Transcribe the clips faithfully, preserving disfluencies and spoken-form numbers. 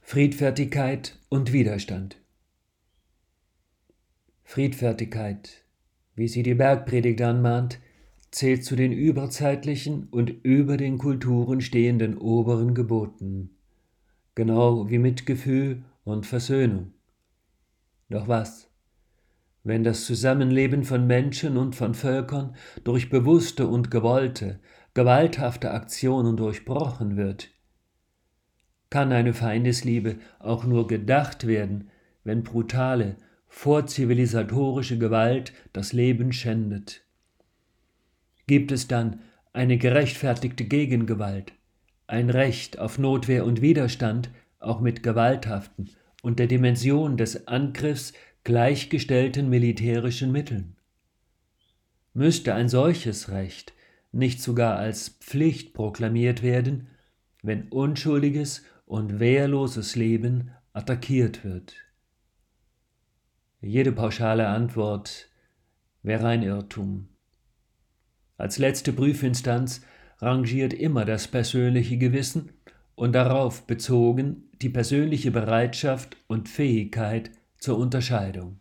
Friedfertigkeit und Widerstand. Friedfertigkeit, wie sie die Bergpredigt anmahnt, zählt zu den überzeitlichen und über den Kulturen stehenden oberen Geboten, genau wie Mitgefühl und Versöhnung. Doch was, wenn das Zusammenleben von Menschen und von Völkern durch bewusste und gewollte, gewalthafte Aktionen durchbrochen wird? Kann eine Feindesliebe auch nur gedacht werden, wenn brutale, vorzivilisatorische Gewalt das Leben schändet? Gibt es dann eine gerechtfertigte Gegengewalt, ein Recht auf Notwehr und Widerstand, auch mit gewalthaften und der Dimension des Angriffs gleichgestellten militärischen Mitteln? Müsste ein solches Recht nicht sogar als Pflicht proklamiert werden, wenn unschuldiges und wehrloses Leben attackiert wird? Jede pauschale Antwort wäre ein Irrtum. Als letzte Prüfinstanz rangiert immer das persönliche Gewissen und darauf bezogen die persönliche Bereitschaft und Fähigkeit zur Unterscheidung.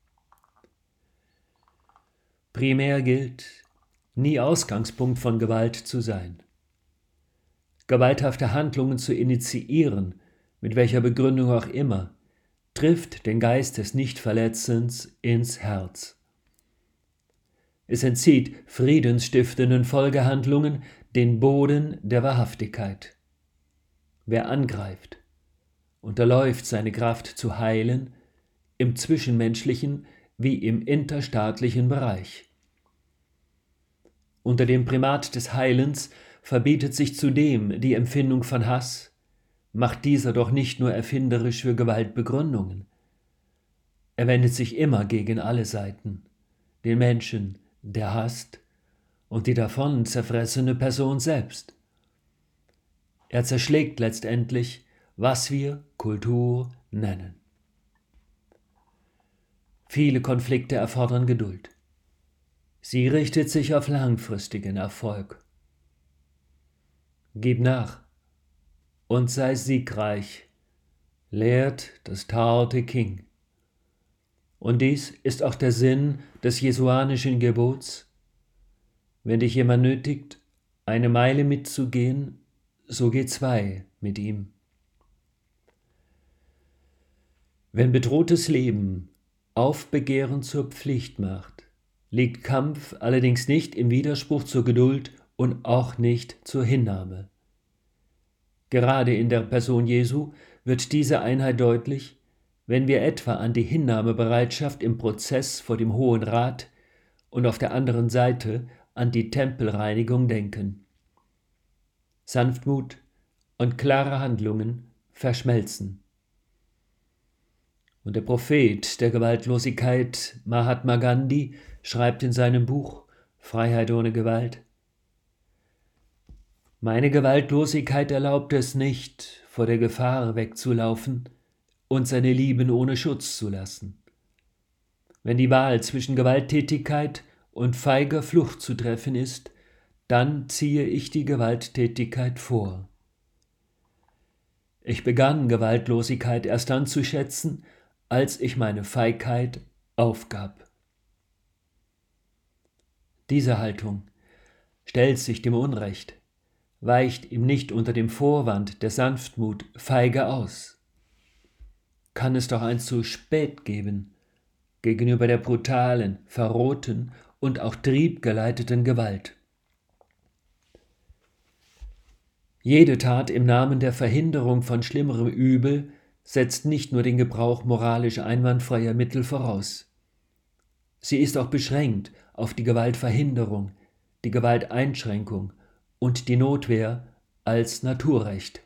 Primär gilt, nie Ausgangspunkt von Gewalt zu sein. Gewalthafte Handlungen zu initiieren, mit welcher Begründung auch immer, trifft den Geist des Nichtverletzens ins Herz. Es entzieht friedensstiftenden Folgehandlungen den Boden der Wahrhaftigkeit. Wer angreift, unterläuft seine Kraft zu heilen, im zwischenmenschlichen wie im interstaatlichen Bereich. Unter dem Primat des Heilens verbietet sich zudem die Empfindung von Hass, macht dieser doch nicht nur erfinderisch für Gewaltbegründungen. Er wendet sich immer gegen alle Seiten, den Menschen, der hasst, und die davon zerfressene Person selbst. Er zerschlägt letztendlich, was wir Kultur nennen. Viele Konflikte erfordern Geduld. Sie richtet sich auf langfristigen Erfolg. Gib nach und sei siegreich, lehrt das Tao Te Ching. Und dies ist auch der Sinn des jesuanischen Gebots: Wenn dich jemand nötigt, eine Meile mitzugehen, so geh zwei mit ihm. Wenn bedrohtes Leben Aufbegehren zur Pflicht macht, liegt Kampf allerdings nicht im Widerspruch zur Geduld und auch nicht zur Hinnahme. Gerade in der Person Jesu wird diese Einheit deutlich, wenn wir etwa an die Hinnahmebereitschaft im Prozess vor dem Hohen Rat und auf der anderen Seite an die Tempelreinigung denken. Sanftmut und klare Handlungen verschmelzen. Und der Prophet der Gewaltlosigkeit, Mahatma Gandhi, schreibt in seinem Buch Freiheit ohne Gewalt: Meine Gewaltlosigkeit erlaubt es nicht, vor der Gefahr wegzulaufen und seine Lieben ohne Schutz zu lassen. Wenn die Wahl zwischen Gewalttätigkeit und feiger Flucht zu treffen ist, dann ziehe ich die Gewalttätigkeit vor. Ich begann Gewaltlosigkeit erst dann zu schätzen, als ich meine Feigheit aufgab. Diese Haltung stellt sich dem Unrecht, weicht ihm nicht unter dem Vorwand der Sanftmut feige aus. Kann es doch ein zu spät geben gegenüber der brutalen, verrohten und auch triebgeleiteten Gewalt. Jede Tat im Namen der Verhinderung von schlimmerem Übel setzt nicht nur den Gebrauch moralisch einwandfreier Mittel voraus. Sie ist auch beschränkt auf die Gewaltverhinderung, die Gewalteinschränkung und die Notwehr als Naturrecht.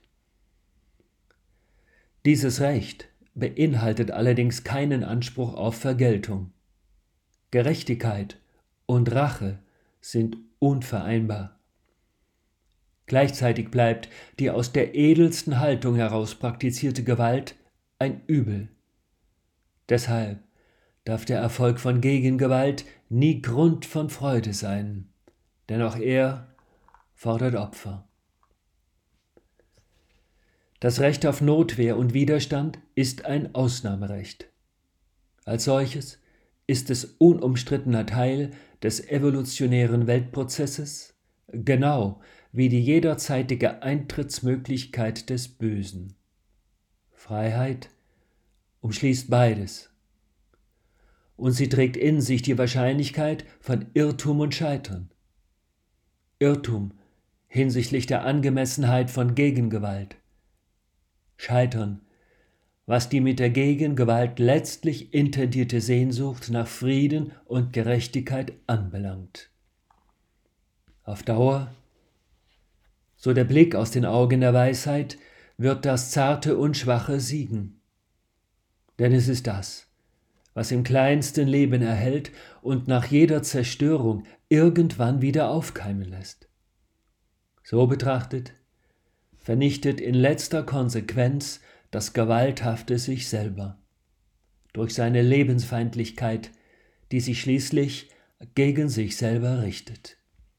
Dieses Recht beinhaltet allerdings keinen Anspruch auf Vergeltung. Gerechtigkeit und Rache sind unvereinbar. Gleichzeitig bleibt die aus der edelsten Haltung heraus praktizierte Gewalt ein Übel. Deshalb darf der Erfolg von Gegengewalt nie Grund von Freude sein, denn auch er fordert Opfer. Das Recht auf Notwehr und Widerstand ist ein Ausnahmerecht. Als solches ist es unumstrittener Teil des evolutionären Weltprozesses, genau wie die jederzeitige Eintrittsmöglichkeit des Bösen. Freiheit umschließt beides. Und sie trägt in sich die Wahrscheinlichkeit von Irrtum und Scheitern. Irrtum hinsichtlich der Angemessenheit von Gegengewalt. Scheitern, was die mit der Gegengewalt letztlich intendierte Sehnsucht nach Frieden und Gerechtigkeit anbelangt. Auf Dauer, so der Blick aus den Augen der Weisheit, wird das Zarte und Schwache siegen. Denn es ist das, was im kleinsten Leben erhält und nach jeder Zerstörung irgendwann wieder aufkeimen lässt. So betrachtet, vernichtet in letzter Konsequenz das Gewalthafte sich selber, durch seine Lebensfeindlichkeit, die sich schließlich gegen sich selber richtet.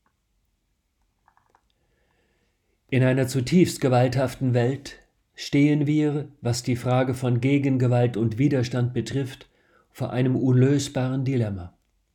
In einer zutiefst gewalthaften Welt stehen wir, was die Frage von Gegengewalt und Widerstand betrifft, vor einem unlösbaren Dilemma.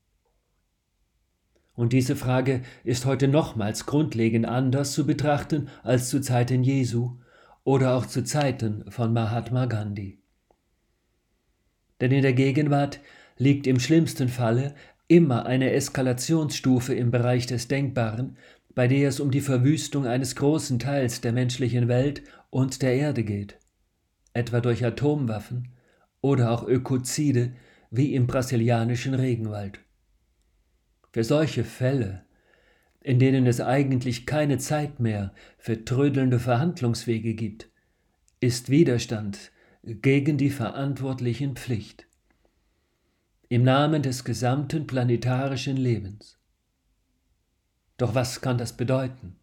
Und diese Frage ist heute nochmals grundlegend anders zu betrachten als zu Zeiten Jesu oder auch zu Zeiten von Mahatma Gandhi. Denn in der Gegenwart liegt im schlimmsten Falle immer eine Eskalationsstufe im Bereich des Denkbaren, bei der es um die Verwüstung eines großen Teils der menschlichen Welt und der Erde geht, etwa durch Atomwaffen oder auch Ökozide wie im brasilianischen Regenwald. Für solche Fälle, in denen es eigentlich keine Zeit mehr für trödelnde Verhandlungswege gibt, ist Widerstand gegen die Verantwortlichen Pflicht. Im Namen des gesamten planetarischen Lebens. Doch was kann das bedeuten?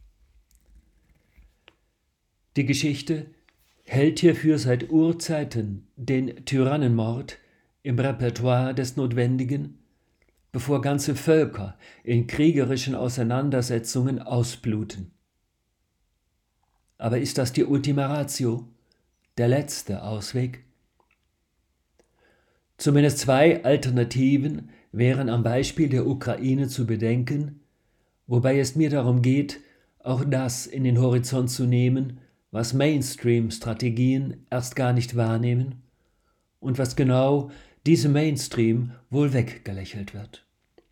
Die Geschichte hält hierfür seit Urzeiten den Tyrannenmord im Repertoire des Notwendigen, bevor ganze Völker in kriegerischen Auseinandersetzungen ausbluten. Aber ist das die Ultima Ratio, der letzte Ausweg? Zumindest zwei Alternativen wären am Beispiel der Ukraine zu bedenken, wobei es mir darum geht, auch das in den Horizont zu nehmen, was Mainstream-Strategien erst gar nicht wahrnehmen und was genau diesem Mainstream wohl weggelächelt wird.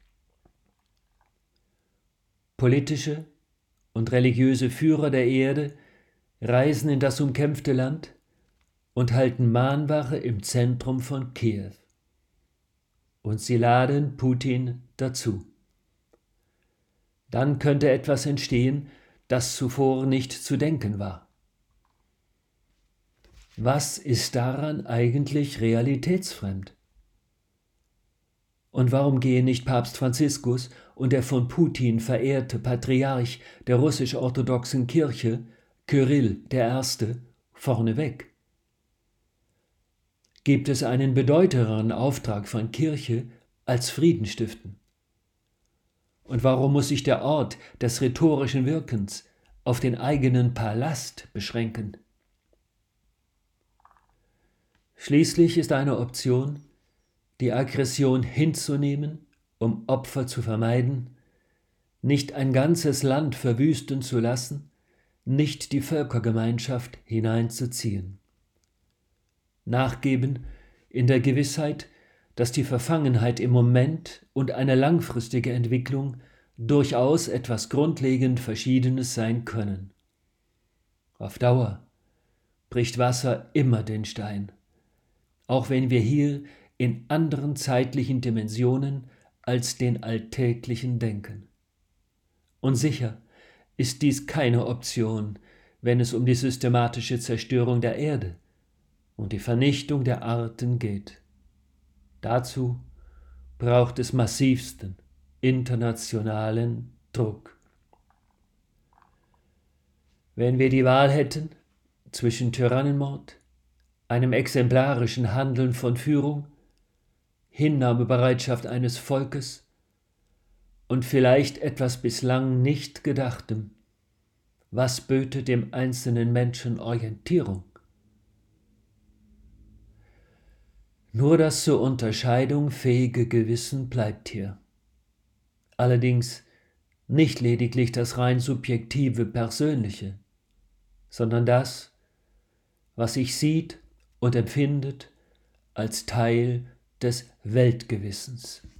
Politische und religiöse Führer der Erde reisen in das umkämpfte Land und halten Mahnwache im Zentrum von Kiew. Und sie laden Putin dazu. Dann könnte etwas entstehen, das zuvor nicht zu denken war. Was ist daran eigentlich realitätsfremd? Und warum gehen nicht Papst Franziskus und der von Putin verehrte Patriarch der russisch-orthodoxen Kirche, Kyrill der Erste, vorneweg? Gibt es einen bedeutenderen Auftrag von Kirche als Frieden stiften? Und warum muss sich der Ort des rhetorischen Wirkens auf den eigenen Palast beschränken? Schließlich ist eine Option, die Aggression hinzunehmen, um Opfer zu vermeiden, nicht ein ganzes Land verwüsten zu lassen, nicht die Völkergemeinschaft hineinzuziehen. Nachgeben in der Gewissheit, dass die Verfangenheit im Moment und eine langfristige Entwicklung durchaus etwas grundlegend Verschiedenes sein können. Auf Dauer bricht Wasser immer den Stein, auch wenn wir hier in anderen zeitlichen Dimensionen als den alltäglichen denken. Und sicher ist dies keine Option, wenn es um die systematische Zerstörung der Erde und die Vernichtung der Arten geht. Dazu braucht es massivsten internationalen Druck. Wenn wir die Wahl hätten zwischen Tyrannenmord, einem exemplarischen Handeln von Führung, Hinnahmebereitschaft eines Volkes und vielleicht etwas bislang nicht Gedachtem, Was böte dem einzelnen Menschen Orientierung? Nur das zur Unterscheidung fähige Gewissen bleibt hier. Allerdings nicht lediglich das rein subjektive Persönliche, sondern das, was sich sieht und empfindet als Teil des Weltgewissens.